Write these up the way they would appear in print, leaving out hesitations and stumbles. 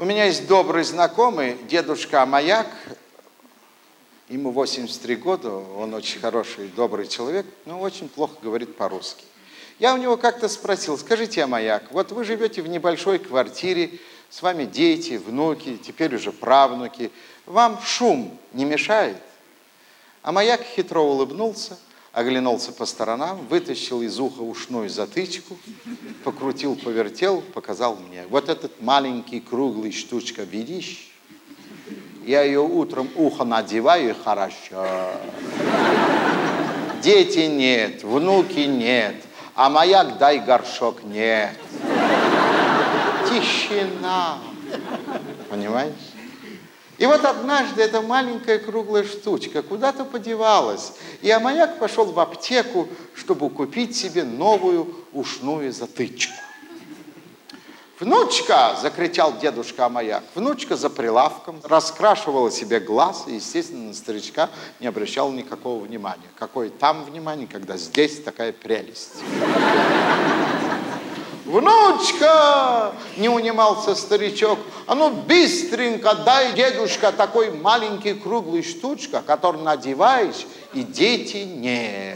У меня есть добрый знакомый, дедушка Маяк. Ему 83 года, он очень хороший, добрый человек, но очень плохо говорит по-русски. Я у него как-то спросил: скажите, Маяк, вот вы живете в небольшой квартире, с вами дети, внуки, теперь уже правнуки. Вам шум не мешает? А Маяк хитро улыбнулся, оглянулся по сторонам, вытащил из уха ушную затычку, покрутил, повертел, показал мне. Вот этот маленький круглый штучка, видишь? Я ее утром ухо надеваю, и хорошо. Дети нет, внуки нет, а Маяк дай горшок нет. Тишина. Понимаешь? И вот однажды эта маленькая круглая штучка куда-то подевалась. И Маяк пошел в аптеку, чтобы купить себе новую ушную затычку. «Внучка!» – закричал дедушка Маяк. Внучка за прилавком раскрашивала себе глаз и, естественно, на старичка не обращала никакого внимания. Какое там внимание, когда здесь такая прелесть. «Внучка!» – не унимался старичок. «А ну, быстренько дай, дедушка, такой маленький круглый штучка, который надеваешь, и дети нет».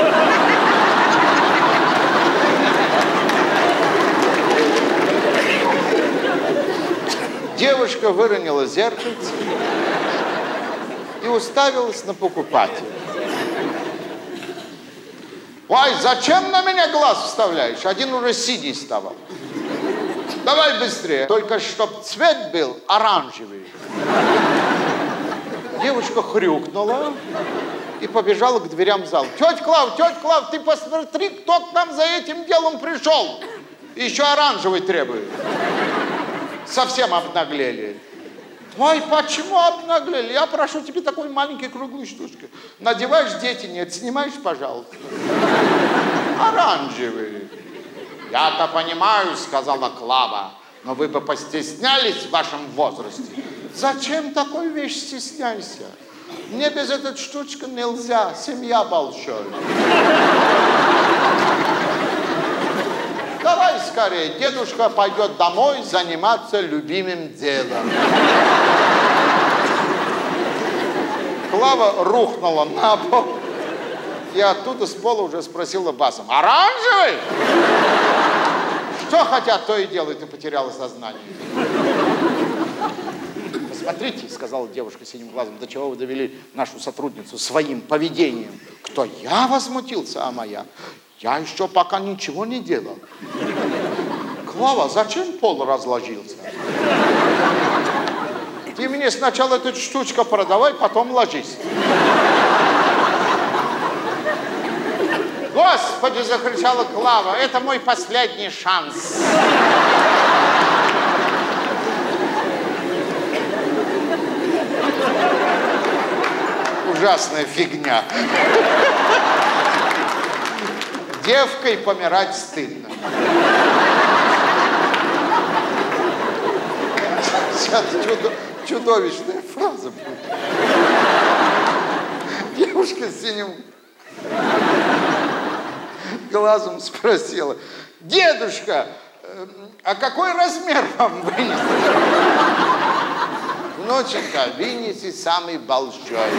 Девушка выронила зеркальце и уставилась на покупателя. «Ой, зачем на меня глаз вставляешь? Один уже синий вставал. Давай быстрее, только чтоб цвет был оранжевый». Девушка хрюкнула и побежала к дверям зала. «Тетя Клав, ты посмотри, кто к нам за этим делом пришел. Еще оранжевый требует». Совсем обнаглели. Ой, почему обнаглели? Я прошу тебе такой маленький круглый штучки. Надеваешь, дети нет, снимаешь, пожалуйста. Оранжевый. Я-то понимаю, сказала Клава, но вы бы постеснялись в вашем возрасте. Зачем такой вещь стесняйся? Мне без этой штучки нельзя, семья большая. Давай скорее, дедушка пойдет домой заниматься любимым делом. Клава рухнула на пол и оттуда с пола уже спросила басом: «Оранжевый?» Что хотят, то и делают, и потеряла сознание. «Посмотрите», — сказала девушка синим глазом, — «до чего вы довели нашу сотрудницу своим поведением». «Кто я?» — возмутился Маяк. «Я еще пока ничего не делал». «Клава, зачем пол разложился?» «Ты мне сначала эту штучку продавай, потом ложись». «Господи!» — закричала Клава. «Это мой последний шанс». Ужасная фигня. Девкой помирать стыдно. Сейчас чудовищная фраза будет. Девушка с синим глазом спросила: «Дедушка, а какой размер вам вынести?» «Внученька, вынеси самый большой,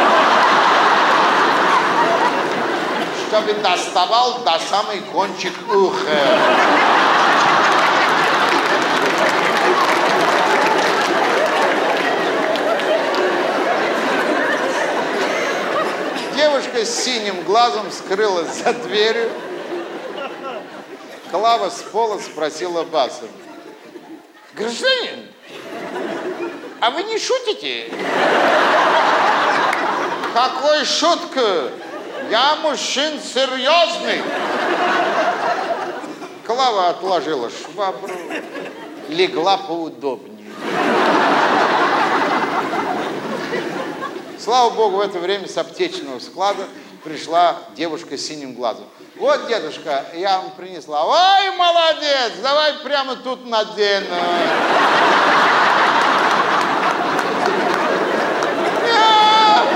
чтобы доставал до самый кончик уха». Девушка с синим глазом скрылась за дверью. Клава с пола спросила басом: «Гражданин, а вы не шутите?» «Какой шутка? Я мужчина серьезный». Клава отложила швабру, легла поудобнее. Слава Богу, в это время с аптечного склада пришла девушка с синим глазом. «Вот, дедушка, я вам принесла». «Ой, молодец, давай прямо тут надену». «Нет,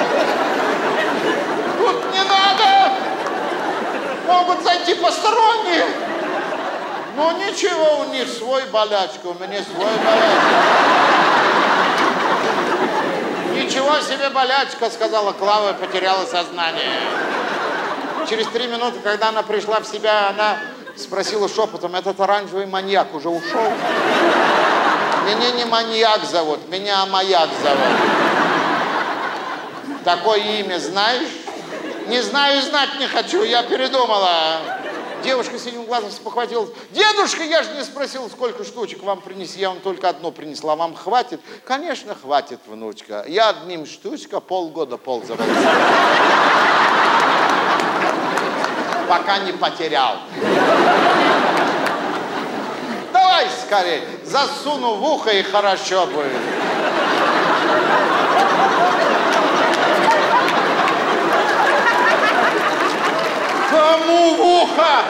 тут не надо, могут зайти посторонние». «Ну ничего, у них свой болячка, у меня свой болячка». Ничего себе болячка, сказала Клава и потеряла сознание. Через 3 минуты, когда она пришла в себя, она спросила шепотом, этот оранжевый маньяк уже ушел? Меня не маньяк зовут, меня маяк зовут. Такое имя знаешь? Не знаю и знать не хочу, я передумала. Девушка с синим глазом спохватилась. Дедушка, я же не спросил, сколько штучек вам принесли. Я вам только одну принесла. Вам хватит? Конечно, хватит, внучка. Я одним штучка полгода пол завалил. Пока не потерял. Давай скорее, засуну в ухо и хорошо будет. Кому в ухо?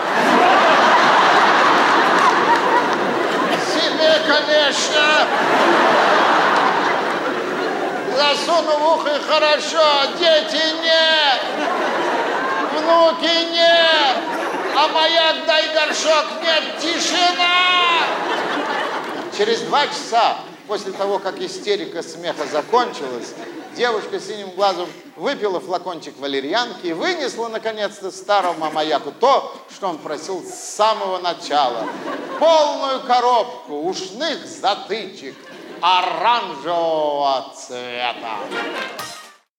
Себе, конечно. Засуну в ухо и хорошо. Дети нет. Внуки нет. А маяк дай горшок нет. Тишина. Через 2 часа после того, как истерика смеха закончилась, девушка с синим глазом выпила флакончик валерьянки и вынесла, наконец-то, старому маяку то, что он просил с самого начала. Полную коробку ушных затычек оранжевого цвета.